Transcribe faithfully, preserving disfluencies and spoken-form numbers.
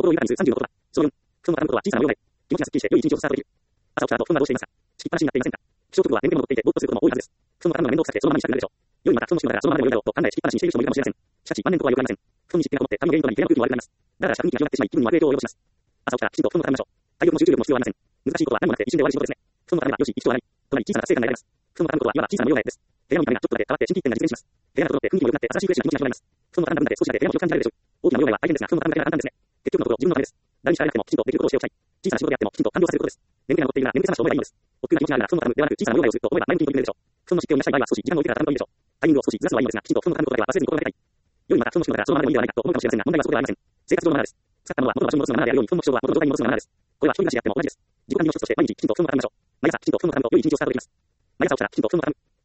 心を豊かにするさんじゅうのことだ。そのよん、布団の畳むことは小さな模様替え。気持ちがすっきりして良い一日をスタートできる。朝起きた後、布団はどうしていますか？敷きっぱなしになっていませんか？起床直後は眠気も残っていて、ぼーっとすることも多いはずです。布団を畳むのが面倒くさくてそのままにしたくなるでしょう。夜にまた布団の敷きまでそのままでも良いだろうと考え敷きっぱなしにしている人もいるかもしれません。しかし、万年とはよくありません。布団に湿気が残って髪の原因となり部屋の空気も悪くなります。だから下空気が広がってしまい気分に悪い影響を及ぼします。朝起きたらきちんと布団を畳みましょう。体力も集中力も必要はありません。難しいことは何もなくて一瞬で終わる仕事ですね。布団を畳めばよし、一度洗い。となり小さな達成感が得られます。布団を畳むことはいわば小さな模様替えです。部屋の見た目がちょっとだけ変わって新規一点が実現します。部屋が整って雰囲気も良くなって新しいフレッシュな気持ちが広がります。布団を畳む分だけ少しだけ部屋も広く感じられるでしょう。大きな模様替えは大変ですが、布団を畳むだけなら簡単ですね。結局のところ自分のためです。誰に叱られなくてもきちんとできることをしておきたい。小さな仕事であってもきちんと完了させることです。眠気が残っているなら眠気覚ましの方がいいのです。億劫な気持ちがあるなら布団を畳むではなく小さな模様替えをすると思えば前向きに取り組めるでしょう。布団の湿気を癒したい場合は少し時間を置いてから畳むといいでしょう。タイミングを少しずらすのはいいのですが、きちんと布団の畳むことだけは忘れずに心がけたい。夜にまた布団の敷きまでそのままでもいいではないかと思うかもしれませんが、問題はそこではありません。生活上のマナーです。使ったものは元の場所に戻すのがマナーであるように、布団の起床は元の状態に戻すのがマナーです。これは一人暮らしであっても同じです。自己管理の一つとして毎日きちんと布団を畳みましょう。毎朝きちんと布団を畳むと良い一日をスタートできます。毎朝起きたらきちんと布団を畳む。